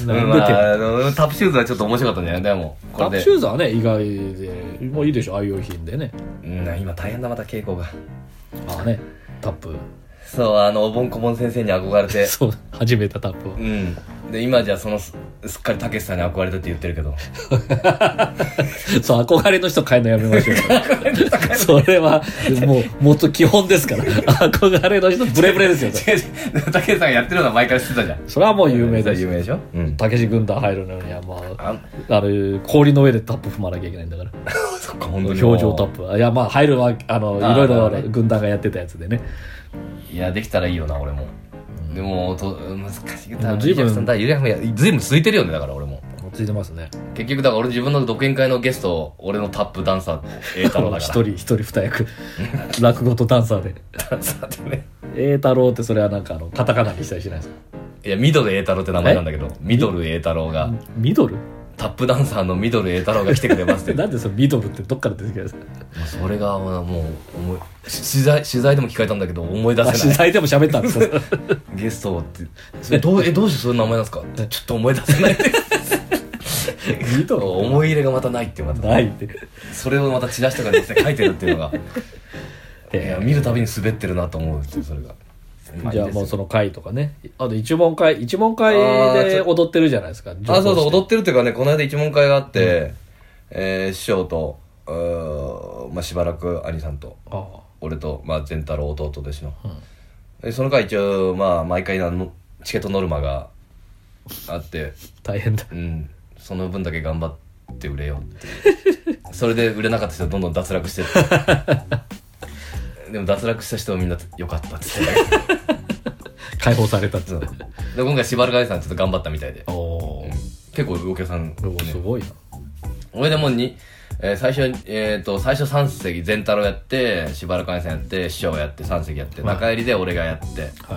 Speaker 1: なんで
Speaker 2: まあ、あのタップシューズはちょっと面白かったんじゃないでもこれで
Speaker 1: タップシューズはね意外でもういいでしょ愛用品でね。
Speaker 2: うん今大変だまた稽古が
Speaker 1: ああねタップ
Speaker 2: そうあのおぼんこぼん先生に憧れて
Speaker 1: そう始めたタップを
Speaker 2: うんで今じゃそのすすっかりたけしさんに憧れたって言ってるけど
Speaker 1: そう憧れの人変えるのやめましょうそれはもうもっと基本ですから憧れの人ブレブレですよ
Speaker 2: 違う違うたけしさんがやってるのは前から知ってたじゃん
Speaker 1: それはもう有名です
Speaker 2: 有名でしょうん
Speaker 1: たけし軍団入るのにはまあ
Speaker 2: あ
Speaker 1: あれ氷の上でタップ踏まなきゃいけないんだから
Speaker 2: そっか本当に
Speaker 1: 表情タップいやまあ入るはあの
Speaker 2: あ
Speaker 1: いろいろ
Speaker 2: なるほどね
Speaker 1: 軍団がやってたやつでね
Speaker 2: いやできたらいいよな俺も、うん、でもと難しいけど
Speaker 1: 随分
Speaker 2: ずいぶん続いてるよねだから俺も
Speaker 1: ついてますね
Speaker 2: 結局だから俺自分の独演会のゲスト俺のタップダンサー栄太郎だから
Speaker 1: 一人一人二役落語とダンサーで
Speaker 2: ダンサーでね
Speaker 1: 栄太郎ってそれはなんかあのカタカナにしたりしないですか
Speaker 2: いやミドル栄太郎って名前なんだけどミドル栄太郎が
Speaker 1: ミドル
Speaker 2: タップダンサーのミドル栄太郎が来てくれますって
Speaker 1: なんでそのミドルってどっから出てきたんですか
Speaker 2: それがもう思い取材取材でも聞かれたんだけど思い出せない
Speaker 1: 取材でも喋ったんですか
Speaker 2: ゲストってそれどうえどうしてそういう名前なんですかちょっと思い出せない
Speaker 1: ミドル
Speaker 2: 思い入れがまたないってまた
Speaker 1: ないって
Speaker 2: それをまたチラシとかに書いてるっていうのがいや見るたびに滑ってるなと思うってそれが
Speaker 1: じゃあもうその会とかねあと一問会一問会で踊ってるじゃないですか
Speaker 2: あそうそう踊ってるっていうかねこの間一問会があって、うんえー、師匠とう、まあ、しばらく兄さんと俺と、まあ、善太郎弟弟子の、うん、その会一応、まあ、毎回のチケットノルマがあって
Speaker 1: 大変だ、
Speaker 2: うん、その分だけ頑張って売れよっていうそれで売れなかった人はどんどん脱落してってでも脱落した人はみんな良かったって言って
Speaker 1: 解放されたって
Speaker 2: で今回しばらく兄さんちょっと頑張ったみたいで
Speaker 1: お、うん、
Speaker 2: 結構お客さん、ね、
Speaker 1: すごいな
Speaker 2: 俺でもに、えー、最初えっ、ー、と最初さん席善太郎やってしばらく兄さんやって師匠やってさん席やって、はい、中入りで俺がやって、はい、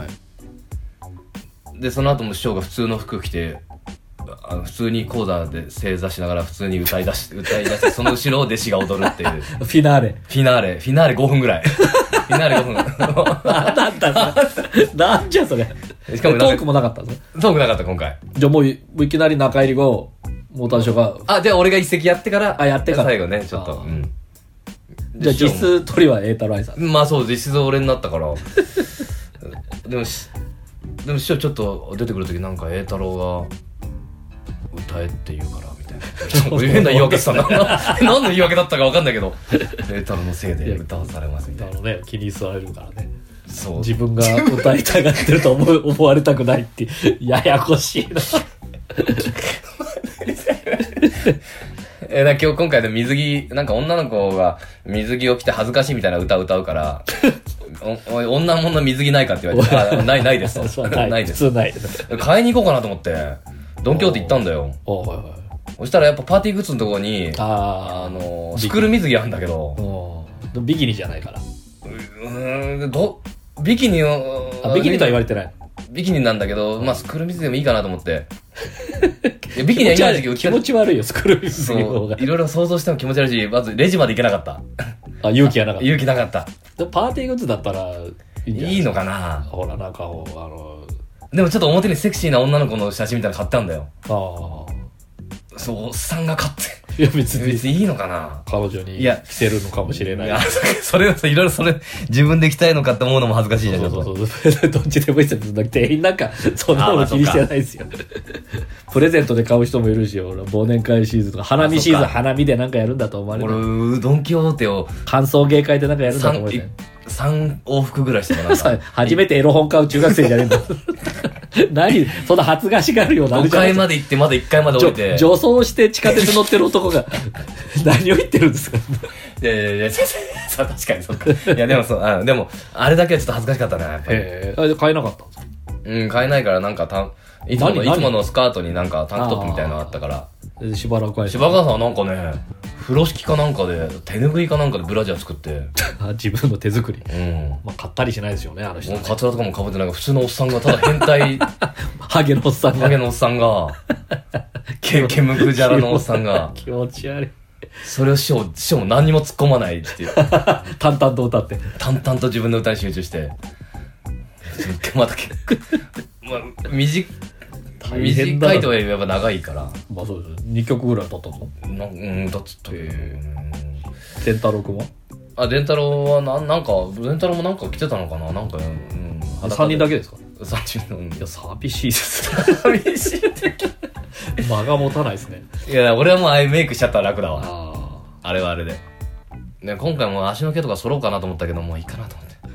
Speaker 2: でその後も師匠が普通の服着てあの普通に講座で正座しながら普通に歌い出し歌い出してその後ろを弟子が踊るっていう
Speaker 1: フィナーレ
Speaker 2: フィナーレフィナーレごふんぐらいフィナーレごふん
Speaker 1: なんだそれなんじゃそれしかもトークもなかったぞ
Speaker 2: トークなかった今回
Speaker 1: じゃあもう い, いきなり中入り後モーターショーが
Speaker 2: あじゃあ俺が一席やってから
Speaker 1: あやってから
Speaker 2: 最後ねちょっと、うん、
Speaker 1: じゃあ実質鳥は栄太郎愛さん
Speaker 2: まあそう実質俺になったからでもでも師匠ちょっと出てくるときなんか栄太郎が歌えって言うからみたいな変な言い訳したな何の言い訳だったか分かんないけど栄太郎のせいで歌わされますみたいな、
Speaker 1: ね、気にされるからね
Speaker 2: そう
Speaker 1: 自分が歌いたがってると 思, 思われたくないってややこしいな
Speaker 2: えだ今日今回で水着なんか女の子が水着を着て恥ずかしいみたいな歌を歌うからおお女物水着ないかって言われてあないないです
Speaker 1: ない
Speaker 2: ないです
Speaker 1: 普通ない
Speaker 2: 買いに行こうかなと思ってドンキョーテ行ったんだよ
Speaker 1: おはいはい
Speaker 2: そしたらやっぱパーティーグッズのところに
Speaker 1: あ
Speaker 2: あのスクール水着あるんだけど
Speaker 1: ビキニじゃないから
Speaker 2: うーんどビキニを
Speaker 1: あビキニとは言われてない
Speaker 2: ビキニなんだけどまあスクール水着でもいいかなと思っていやビキニは今の時期売って
Speaker 1: 気持ち悪いよスクール水着の方が
Speaker 2: いろいろ想像しても気持ち悪いしまずレジまで行けなかった
Speaker 1: あ勇気がなかった
Speaker 2: 勇気なかった
Speaker 1: でもパーティーグッズだったらいいんじゃない
Speaker 2: いいのかな
Speaker 1: ほらなんかあの
Speaker 2: でもちょっと表にセクシーな女の子の写真みたいなの買ったんだよ
Speaker 1: ああ
Speaker 2: そうおっさんが買って
Speaker 1: いや別に
Speaker 2: 別にいいのかな
Speaker 1: 彼女に着せるのかもしれない。いや、
Speaker 2: それはさ、いろいろそれ、自分で着たいのかって思うのも恥ずかしいじゃん。
Speaker 1: そうそうそう。どっちでもいいですよ。店員なんか、そんなの気にしてないですよ。プレゼントで買う人もいるし、俺、忘年会シーズンとか、花見シーズン、花見でなんかやるんだと思われる。
Speaker 2: 俺、ドンキホーテを、
Speaker 1: 歓送迎会でなんかやるんだと思われる。
Speaker 2: さん往復ぐらいしてもなんか
Speaker 1: 初めてエロ本買う中学生じゃねえんだ。何そんな発芽しがあるような
Speaker 2: ごかいまで行ってまだいっかいまで降りて
Speaker 1: 女装して地下鉄乗ってる男が何を言ってるんですか。
Speaker 2: いやいやいや確かにそうか。いやでもそうあでもあれだけはちょっと恥ずかしかったなやっぱり。
Speaker 1: えー、買えなかったんですか。
Speaker 2: うん買えないからなんかたいつものいつものスカートになんかタンクトップみたいなのがあったから。
Speaker 1: しばらく
Speaker 2: 柴川さんはなんかね風呂敷かなんかで手拭いかなんかでブラジャー作って
Speaker 1: 自分の手作り、
Speaker 2: うん
Speaker 1: まあ、買ったりしないですよねあの人ね。
Speaker 2: もうカツラとかも被ってなんか普通のおっさんがただ変態
Speaker 1: ハゲのおっさんが
Speaker 2: ハゲのおっさんがけけむくじゃらのおっさんが
Speaker 1: 気持ち悪い。
Speaker 2: それを師匠師匠も何にも突っ込まないっていう
Speaker 1: 淡々と歌って
Speaker 2: 淡々と自分の歌に集中してまた結構、まあ、短
Speaker 1: 大変だな。
Speaker 2: 短いとはやっぱ長いから。
Speaker 1: まあそうです。にきょくぐらい経ったの？
Speaker 2: なうんだっつったけど。
Speaker 1: 伝太郎くんは？あ、
Speaker 2: 伝太郎はななんか伝太郎もなんか来てたのかな、なんか、うん、
Speaker 1: さんにんだけですか？
Speaker 2: さんにん、うん、
Speaker 1: いや寂しいです
Speaker 2: 寂しい
Speaker 1: 間が持たないですね。
Speaker 2: いや俺はもうアイメイクしちゃったら楽だわ。
Speaker 1: あ
Speaker 2: あれはあれで、ね、今回も足の毛とか揃うかなと思ったけどもういいかなと思って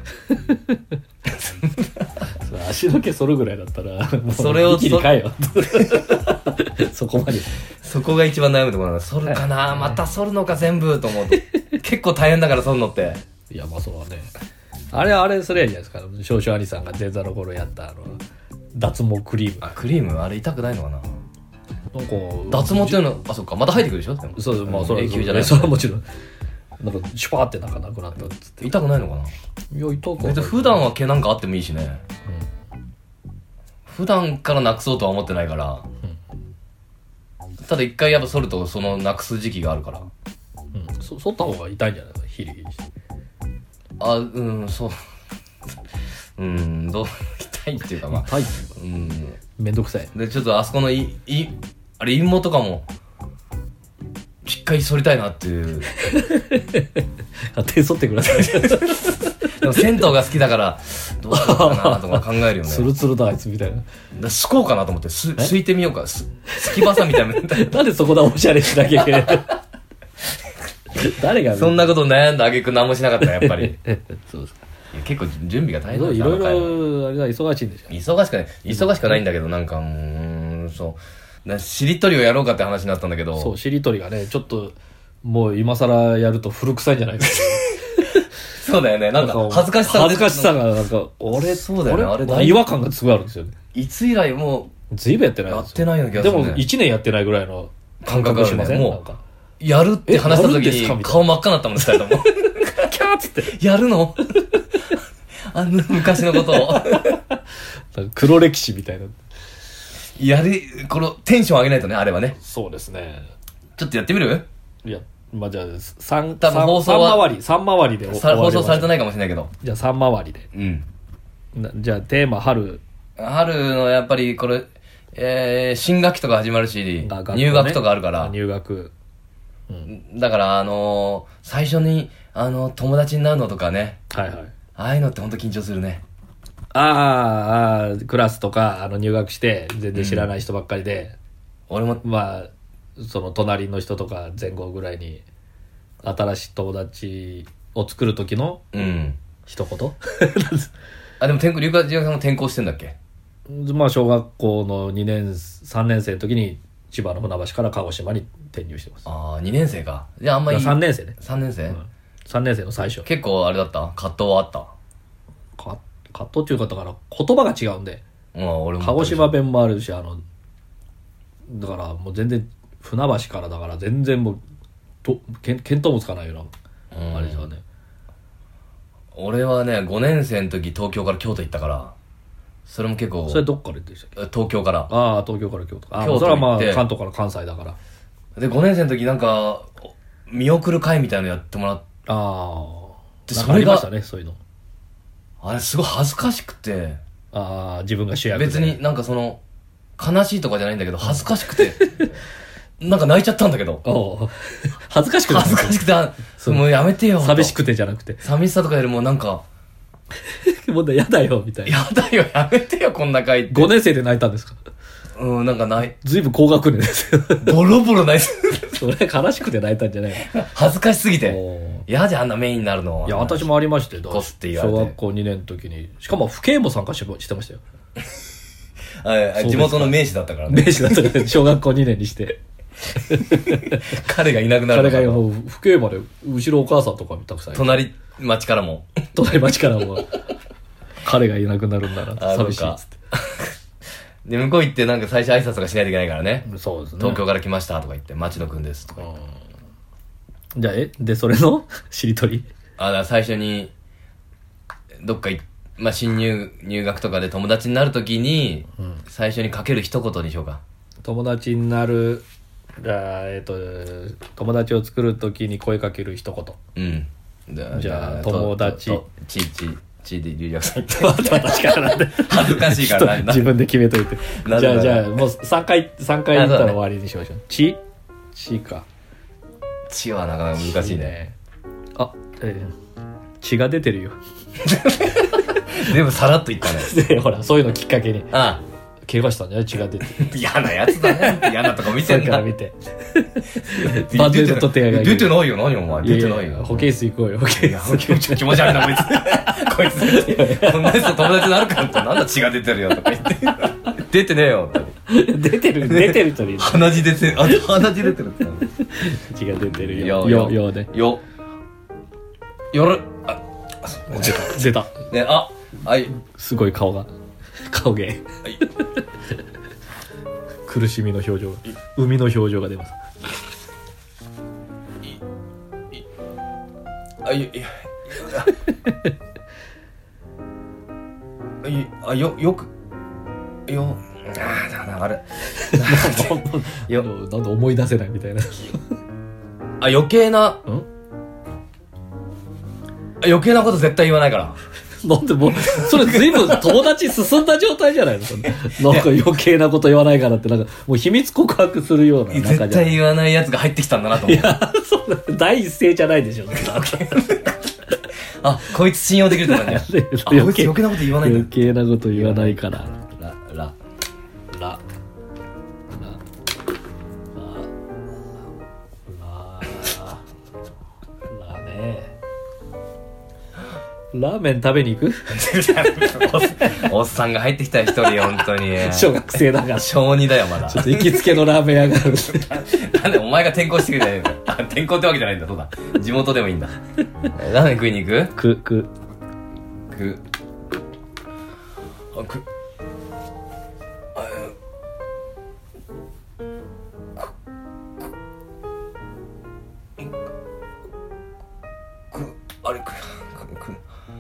Speaker 1: 足の毛剃るぐらいだったら
Speaker 2: それを
Speaker 1: 一気に変えよそこまで。
Speaker 2: そこが一番悩むところなんだ。剃るかな、はい、また剃るのか全部と思うと結構大変だから剃るのって。
Speaker 1: いやまあそうはね、あれあれそれやじゃないですか。少々兄さんが前座の頃やったあの脱毛クリーム。
Speaker 2: あクリームあれ痛くないのかな。
Speaker 1: なんか
Speaker 2: 脱毛っていうのあそっかまた生えてくるでしょ。でも
Speaker 1: そう、まあそれは
Speaker 2: 永久じゃない。
Speaker 1: それはもちろんなんかシュパーってなんかなくなったっつって。
Speaker 2: 痛くないのかな。
Speaker 1: いや痛くない。
Speaker 2: 別に普段は毛なんかあってもいいしね、うん、普段からなくそうとは思ってないから、うん、ただ一回やっぱ剃るとそのなくす時期があるから、
Speaker 1: うん、そ剃った方が痛いんじゃないですか。ヒリヒリして。
Speaker 2: あうんそううんどう痛いっていうかまあ
Speaker 1: 痛い、うん、めんどくさい
Speaker 2: でちょっとあそこのいいあれ陰毛とかもしっかり剃りたいなっていう
Speaker 1: 手剃ってください
Speaker 2: でも銭湯が好きだからどうしようかなとか考えるよね。
Speaker 1: ツルツルだあいつみたいな。
Speaker 2: だすこうかなと思ってすすいてみようか。すすきばさみたいな
Speaker 1: なんでそこでおしゃれしなきゃいけない誰が
Speaker 2: そんなこと悩んだ挙句何もしなかったやっぱり
Speaker 1: そうですか。
Speaker 2: 結構準備が大変だった。
Speaker 1: いろいろあれが忙しいんでしょ。
Speaker 2: 忙しくない忙しくないんだけどなんかうーんそうなしりとりをやろうかって話になったんだけど。
Speaker 1: そうしりとりがねちょっともう今更やると古臭いんじゃないか
Speaker 2: そうだよね。なんか恥ずかしさ
Speaker 1: 恥ずかしさがなんか俺
Speaker 2: そうだよね。あれ
Speaker 1: あれ違和感がすごいあるんですよね。
Speaker 2: いつ以来も
Speaker 1: うずいぶんやってない
Speaker 2: やってないような気がする、ね、
Speaker 1: でもいちねんやってないぐらいの感覚しません？もう
Speaker 2: やるって話した時に顔真っ赤になったもんねふたりとも
Speaker 1: キャーっつって
Speaker 2: やるのあんな昔のことを
Speaker 1: 黒歴史みたいな。
Speaker 2: やるこのテンション上げないとねあれはね。
Speaker 1: そうですね。
Speaker 2: ちょっとやってみる？
Speaker 1: いやまあじゃあ3
Speaker 2: 多分放送は
Speaker 1: 回りさん回りで
Speaker 2: 放送されてないかもしれないけど、
Speaker 1: じゃあさん回りで、うんじゃあテーマ春
Speaker 2: 春のやっぱりこれ、えー、新学期とか始まるし、ね、入学とかあるから
Speaker 1: 入学、
Speaker 2: うん、だからあのー、最初にあの友達になるのとかね、はいはい、ああいうのってほんと緊張するね。
Speaker 1: ああクラスとかあの入学して全然知らない人ばっかりで、
Speaker 2: うん、俺も
Speaker 1: まあその隣の人とか前後ぐらいに新しい友達を作る時の一言、うん、
Speaker 2: あでも転校留学留学さんも転校してんだっけ。
Speaker 1: まあ小学校のにねんさんねん生の時に千葉の船橋から鹿児島に転入してます。
Speaker 2: ああにねん生か。じゃああんまり
Speaker 1: さんねん生ね。
Speaker 2: さんねん生、うん、
Speaker 1: さんねん生の最初。
Speaker 2: 結構あれだった葛藤はあった。
Speaker 1: か葛藤っていうかだから言葉が違うんで、
Speaker 2: まあ、俺も
Speaker 1: 鹿児島弁もあるしあのだからもう全然船橋からだから全然もうと見当もつかないようなあれですよね。
Speaker 2: 俺はねごねん生の時東京から京都行ったからそれも結構。
Speaker 1: それどっからでしたっけ。
Speaker 2: 東京から。
Speaker 1: ああ東京から京都か。
Speaker 2: 京都行って
Speaker 1: それはまあ関東から関西だから。
Speaker 2: でごねん生の時なんか見送る会みたいなのやってもらって、
Speaker 1: あ
Speaker 2: でそれがあり
Speaker 1: ましたねそういうの。
Speaker 2: あれすごい恥ずかしくて。
Speaker 1: ああ自分が主役で
Speaker 2: 別になんかその悲しいとかじゃないんだけど恥ずかしくてなんか泣いちゃったんだけど。
Speaker 1: お恥ずかしくて
Speaker 2: 恥ずかしくてもうやめてよ。
Speaker 1: 寂しくてじゃなくて
Speaker 2: 寂しさとかよりもなんか
Speaker 1: もうやだよみたいな。
Speaker 2: やだよやめてよこんな会って。
Speaker 1: ごねん生で泣いたんですか。
Speaker 2: うんなんか泣い
Speaker 1: ずいぶん高学年ですよ
Speaker 2: ボロボロ泣いて
Speaker 1: それ悲しくて泣いたんじゃないの。
Speaker 2: 恥ずかしすぎて嫌じゃあんなメインになるの。
Speaker 1: いや私もありまして
Speaker 2: コスって言われて
Speaker 1: 小学校にねんの時にしかも父兄も参加してしてましたよ
Speaker 2: あ地元の名士だったからね。
Speaker 1: 名士だったから小学校にねんにして
Speaker 2: 彼がいなくなる。
Speaker 1: 彼がもう父兄まで後ろお母さんとかたくさん
Speaker 2: 隣町からも
Speaker 1: 隣町からも彼がいなくなるんだな寂しいっつって
Speaker 2: で向こう行ってなんか最初挨拶がしないといけないからね。
Speaker 1: そうですね。
Speaker 2: 東京から来ましたとか言って町野くんですとか言って。
Speaker 1: じゃあえでそれのしりとり。
Speaker 2: あだから最初にどっかいまあ新入入学とかで友達になるときに、うん、最初にかける一言にしようか。
Speaker 1: 友達になるあえっ、ー、と友達を作るときに声かける一言。うん。じゃあ友達
Speaker 2: ちち血でリラクさん
Speaker 1: また確かなんで
Speaker 2: 恥ずかしいからな
Speaker 1: 自分で決めといて
Speaker 2: な
Speaker 1: じゃあじゃあもうさんかいさんかい言ったら終わりにしましょう。血血か
Speaker 2: 血はなかなか難しいね。
Speaker 1: あ、えー、血が出てるよ
Speaker 2: でもさらっといったね
Speaker 1: でほらそういうのきっかけに
Speaker 2: あ
Speaker 1: 怪我したんじゃない？血が出て
Speaker 2: あ嫌なやつだね嫌なとこ見てんな
Speaker 1: から見てバンデードと手が
Speaker 2: 出てないよ何お前出てないよ。
Speaker 1: 保健室行こうよ保健室
Speaker 2: 気持ち気持ち悪いなこいつこいつこんなやつと友達になるかんとなんだ血が出てるよとか言って出てねえよ
Speaker 1: 出てる出てる人に
Speaker 2: 鼻血出てるあ鼻血出てるって
Speaker 1: 血が出てるよ
Speaker 2: よ
Speaker 1: よよで
Speaker 2: よ夜あ
Speaker 1: 出た出た
Speaker 2: ねあはい
Speaker 1: すごい顔が顔芸
Speaker 2: はい
Speaker 1: 苦しみの表情が海の表情が出ます。
Speaker 2: あいいあいあよよくよあだだあれ
Speaker 1: よなんで思い出せないみたいな
Speaker 2: あ余計な
Speaker 1: ん
Speaker 2: 余計なこと絶対言わないから
Speaker 1: なんでもうそれ随分友達進んだ状態じゃないのそんななんか余計なこと言わないからってなんかもう秘密告白するような
Speaker 2: 絶対言わないやつが入ってきたんだなと思う。
Speaker 1: いやそう第一声じゃないでしょ
Speaker 2: あこいつ信用できると思うね。あこいつ余計なこと言わないんだ。
Speaker 1: 余計なこと言わないから
Speaker 2: ラララ
Speaker 1: ラーメン食べに行く
Speaker 2: おっさんが入ってきた一人本当に
Speaker 1: 小学生だから
Speaker 2: 小にだよまだ
Speaker 1: ちょっと行きつけのラーメン屋がある
Speaker 2: なんでお前が転校してくれないんだあ転校ってわけじゃないんだそうだ地元でもいいんだラーメン食いに行く
Speaker 1: くく
Speaker 2: くあくあくくあれくく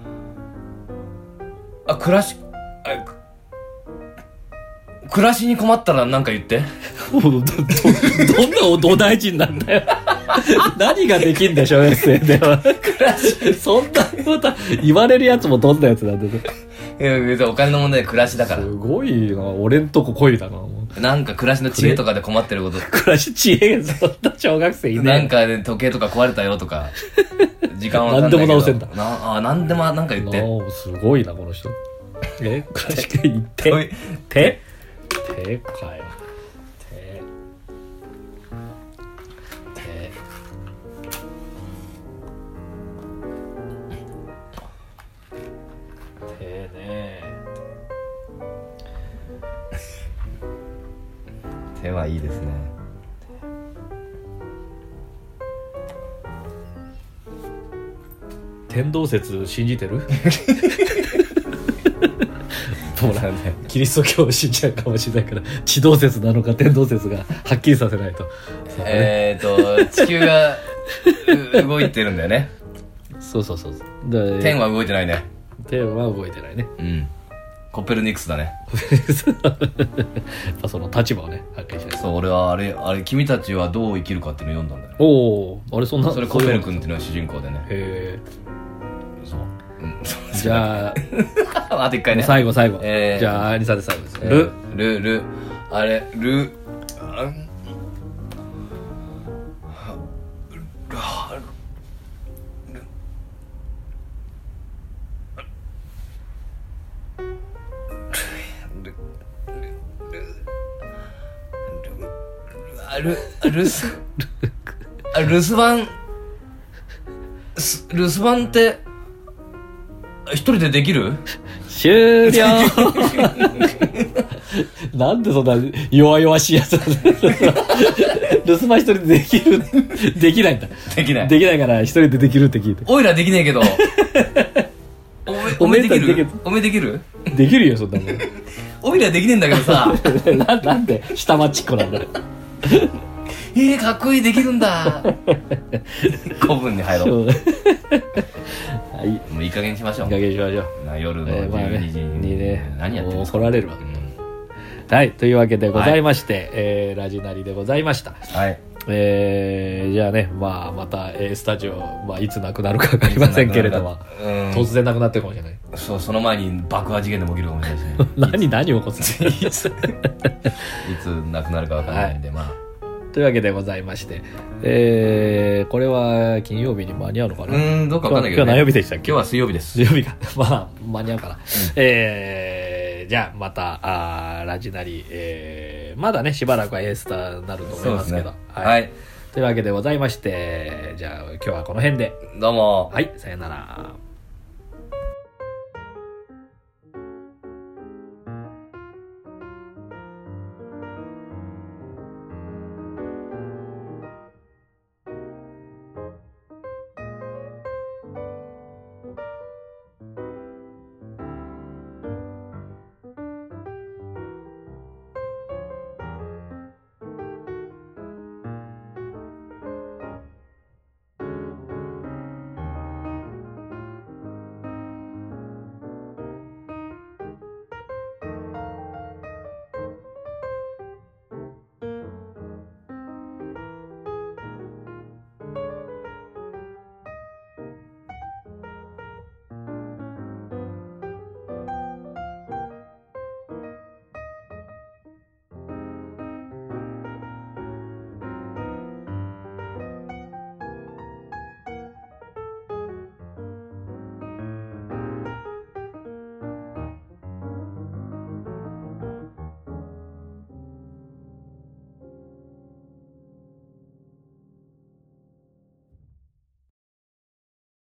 Speaker 2: あ暮らしあく暮らしに困ったら何か言って
Speaker 1: ど, ど, どんなおお大臣なんだよ何ができんだ小学生ではそんなこと言われるやつもどんなやつなんだよ
Speaker 2: いや別にお金の問題で暮らしだから
Speaker 1: すごいな俺んとこ恋だなもう
Speaker 2: なんか暮らしの知恵とかで困ってること
Speaker 1: 暮らし知恵そんな小学生いねえ
Speaker 2: なんか、ね、時計とか壊れたよとか時間は分かんないけど
Speaker 1: 何でも直せんだ
Speaker 2: なあ何でもなんか言って
Speaker 1: すごいなこの人え暮らしく言って手手かよ手手手ね
Speaker 2: 手はいいですね
Speaker 1: 天動説信じてるもうなんでキリスト教を信じちゃうかもしれないから地動説なのか天動説がはっきりさせないと、
Speaker 2: えーと地球が動いてるんだよね
Speaker 1: そうそうそう
Speaker 2: 天は動いてないね
Speaker 1: 天は動いてないね
Speaker 2: うんコペルニクスだね
Speaker 1: やっぱその立場をねはっきりしない
Speaker 2: そう俺はあれあれ君たちはどう生きるかっていうのを読んだんだよね
Speaker 1: おおあれそんな
Speaker 2: それコペル君っていうのが主人公でね
Speaker 1: へえ
Speaker 2: そう、うん、
Speaker 1: じゃあ
Speaker 2: あと一回ね
Speaker 1: 最後最後、
Speaker 2: えー、
Speaker 1: じゃあアニさんで最後です、
Speaker 2: えー、ルルルあれルあルルスあ留守番留守番って一人でできる？
Speaker 1: 終了なんでそんな弱々しいやつなんだ留守番一人でできるできないんだ
Speaker 2: できない
Speaker 1: できないから一人でできるって聞いて
Speaker 2: おいらできねえけどおめおめできるおめできる
Speaker 1: できるよそんなもん
Speaker 2: おいらできねえんだけどさ
Speaker 1: な, なんで下町っ子なんだよ
Speaker 2: えー、かっこいいできるんだ古文に入ろうはいもういい加減にしましょう
Speaker 1: いい加減にしましょう
Speaker 2: な夜のじゅうにじに、
Speaker 1: えーまあね、にね
Speaker 2: 何やってるんです
Speaker 1: か怒られるわ、うん、はいというわけでございまして、はい、えー、ラジナリでございました
Speaker 2: はい
Speaker 1: えー、じゃあね、まあ、また、えー、スタジオ、まあ、いつなくなるかわかりませんけれども、うん、突然なくなってるかもしれない。
Speaker 2: そう、その前に爆破事件でも起きるかもしれないしね。
Speaker 1: 何、何起こすのいつ、い
Speaker 2: つなくなるかわからないんで、はい、まあ。
Speaker 1: というわけでございまして、えー、これは金曜日に間に合うのかな。
Speaker 2: うん、どうかわかんないけど、
Speaker 1: ね、今日は何曜日でしたっけ。
Speaker 2: 今日は水曜日です。
Speaker 1: 水曜日か。まあ、間に合うかな。うん、えー、じゃあ、また、あラジナリ、えー、まだね、しばらくは A スターになると思いますけど。
Speaker 2: ね、
Speaker 1: はい。
Speaker 2: はい。
Speaker 1: というわけでございまして、じゃあ、今日はこの辺で。
Speaker 2: どうも。
Speaker 1: はい、さよなら。